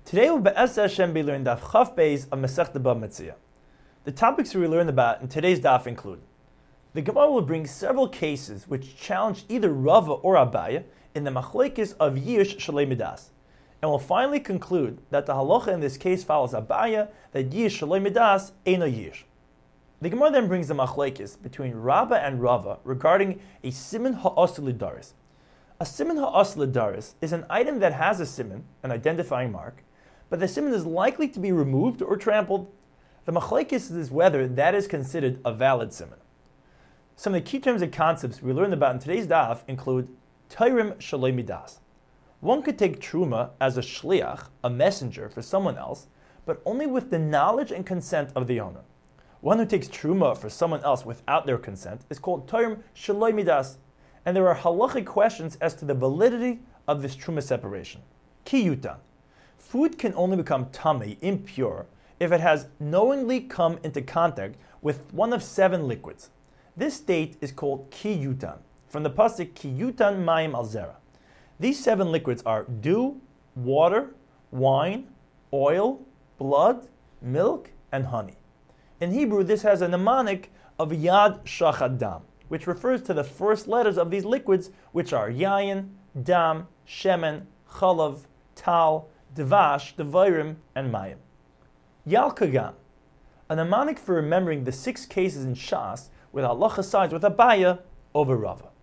Today we'll Be'ez Hashem be learning Daf Chaf Beis of Masechta Bava Metzia. The topics we learn about in today's daf include: the Gemara will bring several cases which challenge either Rava or Abaya in the machlekes of Yish Shalei Midas, and will finally conclude that the halacha in this case follows Abaya that Yish Shalei Midas Eino Yish. The Gemara then brings the machlekes between Rabba and Rava regarding a siman ha'asur lidaris. A siman ha'asur lidaris is an item that has a siman, an identifying mark, but the siman is likely to be removed or trampled. The machlekes is whether that is considered a valid siman. Some of the key terms and concepts we learned about in today's daf include Tayrim Shalei Midas. One could take truma as a shliach, a messenger for someone else, but only with the knowledge and consent of the owner. One who takes truma for someone else without their consent is called Tayrim Shalei Midas, and there are halachic questions as to the validity of this truma separation. Kiyutan. Food can only become tamei, impure, if it has knowingly come into contact with one of 7 liquids. This state is called kiyutan, from the pasuk kiyutan mayim al zera. These 7 liquids are dew, water, wine, oil, blood, milk, and honey. In Hebrew, this has a mnemonic of yad shachad dam, which refers to the first letters of these liquids, which are yayin, dam, shemen, chalav, tal, Devash, Devarim, and Mayim. Yal Kagan, a mnemonic for remembering the 6 cases in Shas with halacha sides with Abaya over Rava.